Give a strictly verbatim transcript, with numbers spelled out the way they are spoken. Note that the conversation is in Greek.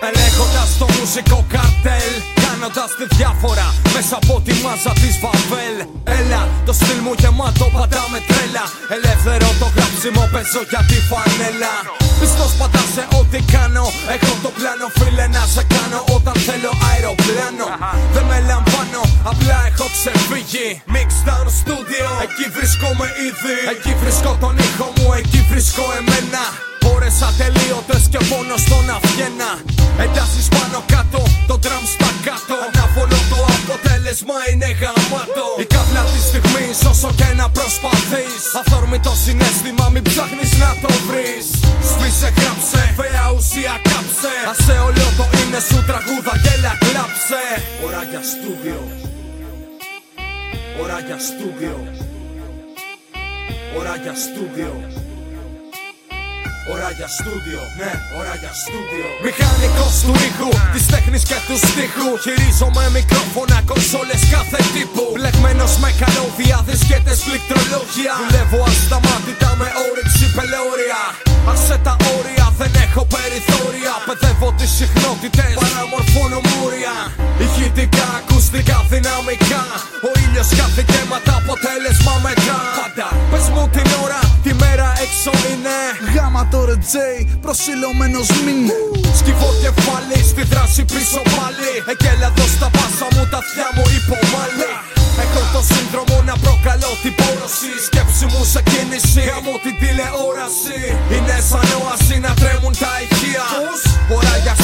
Ελέγχοντας το μουσικό καρτέλ, κάνοντας τη διάφορα μέσα από τη μάζα της Βαβέλ. Έλα, το στυλ μου γεμάτο πατά με τρέλα. Ελεύθερο το γράψιμο παίζω για τη φανέλα. Πιστός πάντα σε ό,τι κάνω. Έχω το πλάνο φίλε να σε κάνω όταν θέλω αεροπλάνο. Δεν με λαμβάνω, απλά έχω ξεφύγει. Mixdown Studio, εκεί βρίσκομαι ήδη. Εκεί βρίσκω τον ήχο μου, εκεί βρίσκω εμένα. Ώρες ατελείωτες και πόνο στο να βγαίνα. Εντάσεις πάνω κάτω, το τραμ στα κάτω. Ανάβολο το αποτέλεσμα είναι γαμάτο. Η κάβλα της στιγμής όσο και να προσπαθείς. Αθόρμητο συναίσθημα μην ψάχνεις να το βρεις. Σβήσε, γράψε, βέα ουσία κάψε. Άσε όλο το είναι σου τραγούδα γέλα κλάψε. Ώρα για στούντιο. Ώρα για στούντιο. Ώρα για στούντιο. Ώρα για στούντιο, ναι, ώρα για στούντιο. Μηχανικός του ήχου, της τέχνης και του στίχου. Χειρίζομαι μικρόφωνα, κονσόλες κάθε τύπου. Μπλεγμένος με καλώδια, δισκέτες, πληκτρολόγια. Δουλεύω ασταμάτητα με όρεξη πελώρια. Άσε τα όρια, δεν έχω περιθώρια. Παιδεύω τις συχνότητες, παραμορφώνω μούρια. Ηχητικά, ακουστικά, δυναμικά. Ο ήλιος κάθε γέματα, αποτέλεσμα μετά. Πάντα, πες μου την ώρα, τη μέρα έξω είναι. Γάμα το ρε Τζέι, προσιλωμένος μήνε. Σκυβό κεφάλι, στη δράση πίσω πάλι. Εκέλαδο στα πάσα μου, τα αυτιά μου υπομάλλει. Έχω το σύνδρομο να προκαλώ την πόρωση. Σκέψη μου σε κίνηση, γαμώ την τηλεόραση. Είναι σαν όαση να τρέμουν τα ηχεία. Ώρα για